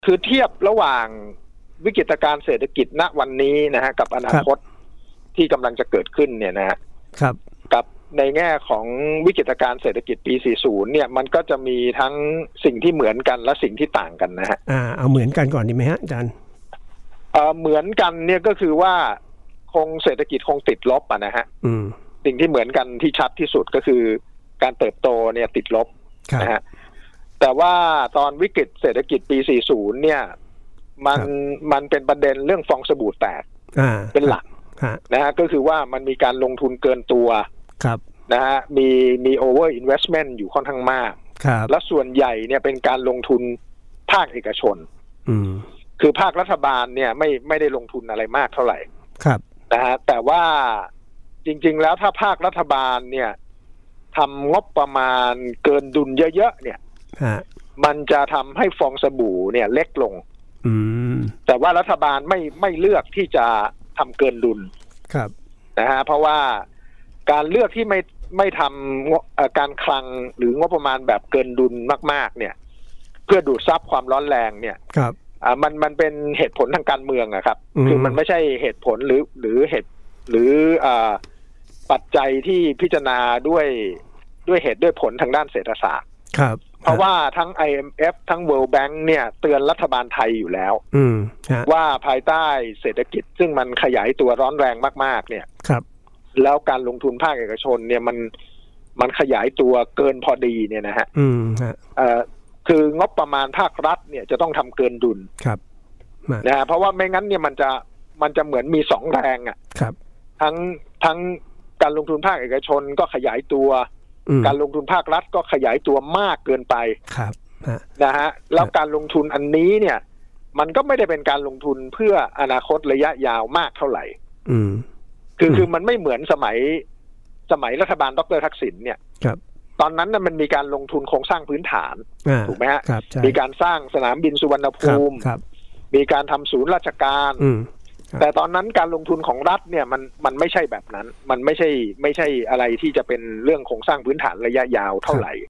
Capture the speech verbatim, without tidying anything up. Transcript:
คือเทียบระหว่างวิกฤตการณ์เศรษฐกิจณวันนี้นะฮะกับอนาคตที่กำลังจะเกิดขึ้นเนี่ยนะฮะครับกับในแง่ของวิกฤตการณ์เศรษฐกิจปีสี่สิบเนี่ยมันก็จะมีทั้งสิ่งที่เหมือนกันและสิ่งที่ต่างกันนะฮะอ่าเอาเหมือนกันก่อนดีไหมฮะอาจารย์เอ่อเหมือนกันเนี่ยก็คือว่าคงเศรษฐกิจคงติดลบอ่ะนะฮะอืมสิ่งที่เหมือนกันที่ชัดที่สุดก็คือการเติบโตเนี่ยติดลบนะฮะแต่ว่าตอนวิกฤตเศรษฐกิจปีสี่สิบเนี่ยมันมันเป็นประเด็นเรื่องฟองสบู่แตกเป็นหลักนะฮะก็คือว่ามันมีการลงทุนเกินตัวนะฮะมีมีโอเวอร์อินเวสท์เมนต์อยู่ค่อนข้างมากและส่วนใหญ่เนี่ยเป็นการลงทุนภาคเอกชนคือภาครัฐบาลเนี่ยไม่ไม่ได้ลงทุนอะไรมากเท่าไหร่นะฮะแต่ว่าจริงๆแล้วถ้าภาครัฐบาลเนี่ยทำงบประมาณเกินดุลเยอะๆเนี่ยมันจะทำให้ฟองสบู่เนี่ยเล็กลงแต่ว่ารัฐบาลไม่ไม่เลือกที่จะทำเกินดุลนะฮะเพราะว่าการเลือกที่ไม่ไม่ทำการคลังหรืองบประมาณแบบเกินดุลมากๆเนี่ยเพื่อดูดซับความร้อนแรงเนี่ยอ่ามันมันเป็นเหตุผลทางการเมืองอะครับคือมันไม่ใช่เหตุผลหรือหรือเหตุหรืออ่าปัจจัยที่พิจารณาด้วยด้วยเหตุด้วยผลทางด้านเศรษฐศาสตร์ครับเพราะว่าทั้ง ไอ เอ็ม เอฟ ทั้ง World Bank เนี่ยเตือนรัฐบาลไทยอยู่แล้วว่าภายใต้เศรษฐกิจซึ่งมันขยายตัวร้อนแรงมากๆเนี่ยครับแล้วการลงทุนภาคเอกชนเนี่ยมันมันขยายตัวเกินพอดีเนี่ยนะฮะอืมฮะเอ่อคืองบประมาณภาครัฐเนี่ยจะต้องทำเกินดุลครับนะฮะเพราะว่าไม่งั้นเนี่ยมันจะมันจะเหมือนมีสองแรงอ่ะครับทั้งทั้งการลงทุนภาคเอกชนก็ขยายตัวการลงทุนภาครัฐก็ขยายตัวมากเกินไปครับนะฮะแล้วการลงทุนอันนี้เนี่ยมันก็ไม่ได้เป็นการลงทุนเพื่ออนาคตระยะยาวมากเท่าไหร่อืมคือคือมันไม่เหมือนสมัยสมัยรัฐบาลดร.ทักษิณเนี่ยครับตอนนั้นน่ะมันมีการลงทุนโครงสร้างพื้นฐานถูกไหมฮะมีการสร้างสนามบินสุวรรณภูมิมีการทำศูนย์ราชการแต่ตอนนั้นการลงทุนของรัฐเนี่ยมันมันไม่ใช่แบบนั้นมันไม่ใช่ไม่ใช่อะไรที่จะเป็นเรื่องโครงสร้างพื้นฐานระยะยาวเท่าไหร่